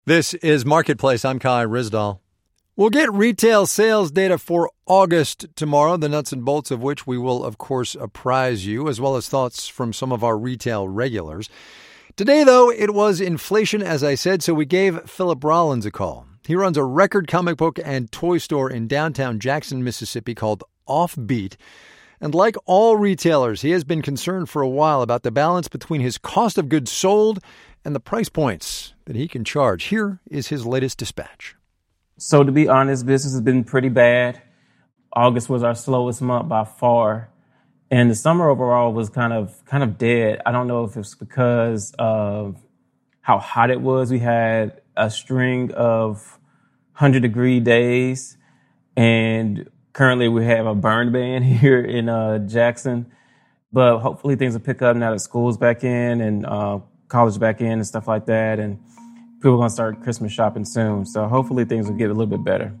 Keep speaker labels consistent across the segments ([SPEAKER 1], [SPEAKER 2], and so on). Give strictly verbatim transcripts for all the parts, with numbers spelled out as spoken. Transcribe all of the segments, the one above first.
[SPEAKER 1] This is Marketplace. I'm Kai Rizdal. We'll get retail sales data for August tomorrow, the nuts and bolts of which we will, of course, apprise you, as well as thoughts from some of our retail regulars. Today, though, it was inflation, as I said, so we gave Philip Rollins a call. He runs a record comic book and toy store in downtown Jackson, Mississippi called Offbeat. And like all retailers, he has been concerned for a while about the balance between his cost of goods sold and the price points that he can charge. Here is his latest dispatch.
[SPEAKER 2] So to be honest, business has been pretty bad. August was our slowest month by far. And the summer overall was kind of kind of dead. I don't know if it's because of how hot it was. We had a string of one hundred degree days. And currently we have a burn ban here in uh, Jackson. But hopefully things will pick up now that school's back in and uh, college back in and stuff like that. And people are going to start Christmas shopping soon. So hopefully things will get a little bit better.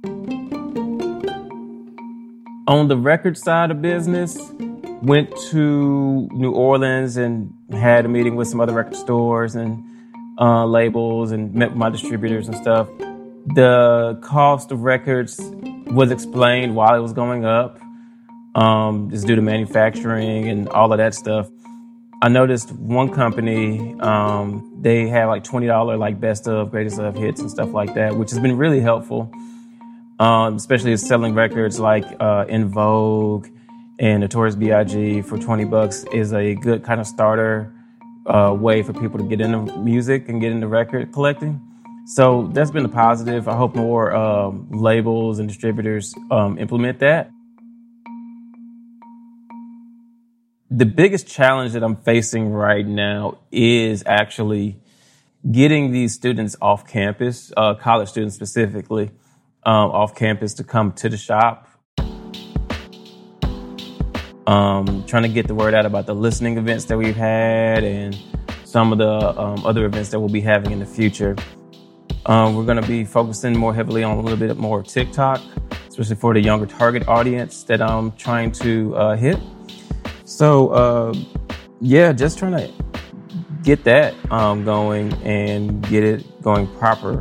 [SPEAKER 2] On the record side of business, went to New Orleans and had a meeting with some other record stores and uh, labels and met with my distributors and stuff. The cost of records was explained while it was going up. Um, just due to manufacturing and all of that stuff. I noticed one company, um, they have like twenty dollars like best of, greatest of hits and stuff like that, which has been really helpful, um, especially selling records like uh, In Vogue and Notorious B I G for twenty bucks is a good kind of starter uh, way for people to get into music and get into record collecting. So that's been a positive. I hope more um, labels and distributors um, implement that. The biggest challenge that I'm facing right now is actually getting these students off campus, uh, college students specifically, um, off campus to come to the shop. Um, trying to get the word out about the listening events that we've had and some of the um, other events that we'll be having in the future. Um, we're going to be focusing more heavily on a little bit more TikTok, especially for the younger target audience that I'm trying to uh, hit. So, uh, yeah, just trying to get that um, going and get it going proper.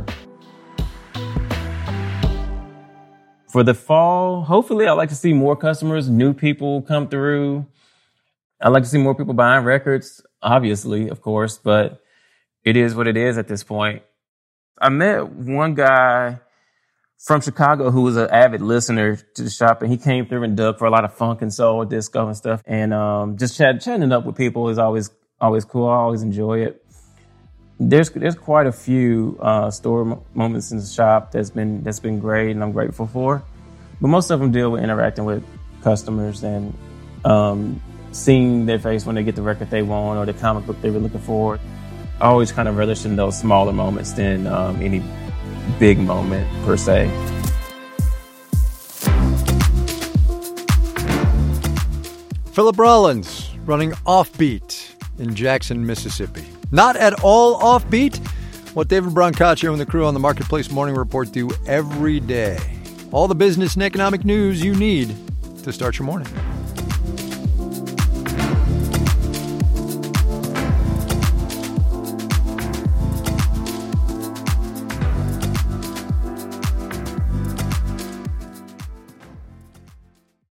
[SPEAKER 2] For the fall, hopefully I'd like to see more customers, new people come through. I'd like to see more people buying records, obviously, of course, but it is what it is at this point. I met one guy from Chicago who was an avid listener to the shop, and he came through and dug for a lot of funk and soul, disco and stuff. And um, just chat, chatting up with people is always always cool. I always enjoy it. There's there's quite a few uh, store moments in the shop that's been that's been great, and I'm grateful for. But most of them deal with interacting with customers and um, seeing their face when they get the record they want or the comic book they were looking for. I always kind of relish in those smaller moments than um, any big moment per se.
[SPEAKER 1] Philip Rollins running Offbeat in Jackson, Mississippi. Not at all offbeat, what David Brancaccio and the crew on the Marketplace Morning Report do every day. All the business and economic news you need to start your morning.